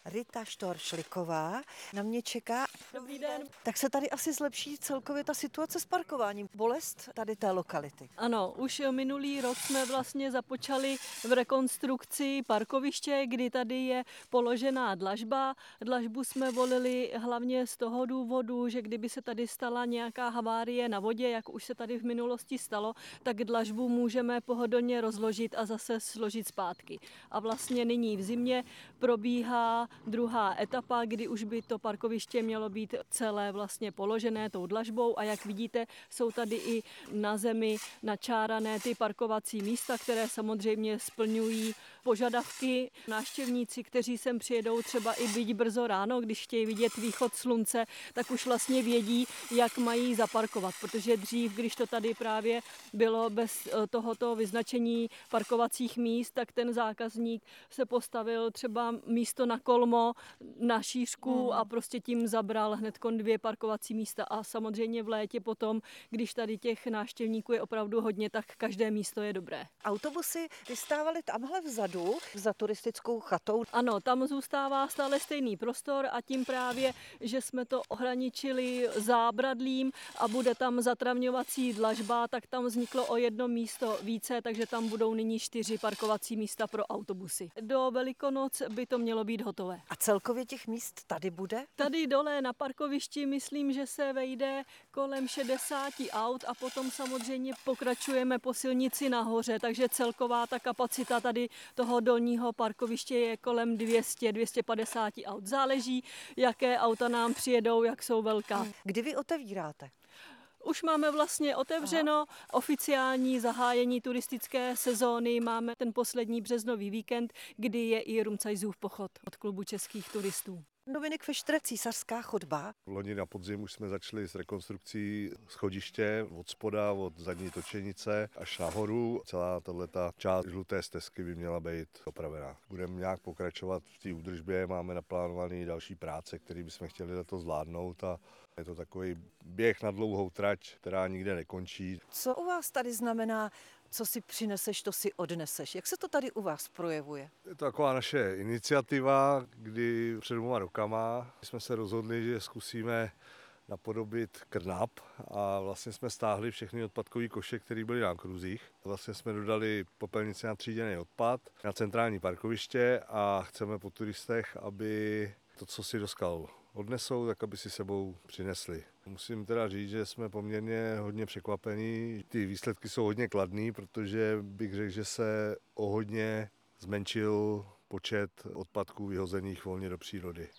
Rita Štoršliková na mě čeká. Dobrý den. Tak se tady asi zlepší celkově ta situace s parkováním. Bolest tady té lokality. Ano, už minulý rok jsme vlastně započali v rekonstrukci parkoviště, kdy tady je položená dlažba. Dlažbu jsme volili hlavně z toho důvodu, že kdyby se tady stala nějaká havárie na vodě, jak už se tady v minulosti stalo, tak dlažbu můžeme pohodlně rozložit a zase složit zpátky. A vlastně nyní v zimě probíhá druhá etapa, kdy už by to parkoviště mělo být celé vlastně položené tou dlažbou a jak vidíte, jsou tady i na zemi načárané ty parkovací místa, které samozřejmě splňují požadavky. Návštěvníci, kteří sem přijedou třeba i byť brzo ráno, když chtějí vidět východ slunce, tak už vlastně vědí, jak mají zaparkovat, protože dřív, když to tady právě bylo bez tohoto vyznačení parkovacích míst, tak ten zákazník se postavil třeba místo na kolmo, na šířku a prostě tím zabral hnedkon 2 parkovací místa a samozřejmě v létě potom, když tady těch návštěvníků je opravdu hodně, tak každé místo je dobré. Autobusy vystávaly tamhle vzadu za turistickou chatou. Ano, tam zůstává stále stejný prostor a tím právě, že jsme to ohraničili zábradlím a bude tam zatravňovací dlažba, tak tam vzniklo o 1 místo více, takže tam budou nyní 4 parkovací místa pro autobusy. Do Velikonoc by to mělo být hotové. A celkově těch míst tady bude? Tady dole na parkovišti myslím, že se vejde kolem 60 aut a potom samozřejmě pokračujeme po silnici nahoře, takže celková ta kapacita tady toho dolního parkoviště je kolem 200-250 aut. Záleží, jaké auta nám přijedou, jak jsou velká. Kdy vy otevíráte? Už máme vlastně otevřeno oficiální zahájení turistické sezóny. Máme ten poslední březnový víkend, kdy je i Rumcajzův pochod od klubu českých turistů. Dominik Fištr, Císařská chodba. V loni na podzim už jsme začali s rekonstrukcí schodiště od spoda, od zadní točenice až nahoru. Celá tato část žluté stezky by měla být opravená. Budeme nějak pokračovat v té údržbě, máme naplánované další práce, které bychom chtěli letos zvládnout a je to takový běh na dlouhou trať, která nikde nekončí. Co u vás tady znamená, co si přineseš, to si odneseš? Jak se to tady u vás projevuje? Je to taková naše iniciativa, kdy před 2 rokama jsme se rozhodli, že zkusíme napodobit Krnap a vlastně jsme stáhli všechny odpadkové koše, které byly na kruzích. Vlastně jsme dodali popelnici na tříděný odpad na centrální parkoviště a chceme po turistech, aby to, co si do skal odnesou, tak aby si sebou přinesli. Musím teda říct, že jsme poměrně hodně překvapení. Ty výsledky jsou hodně kladný, protože bych řekl, že se o hodně zmenšil počet odpadků vyhozených volně do přírody.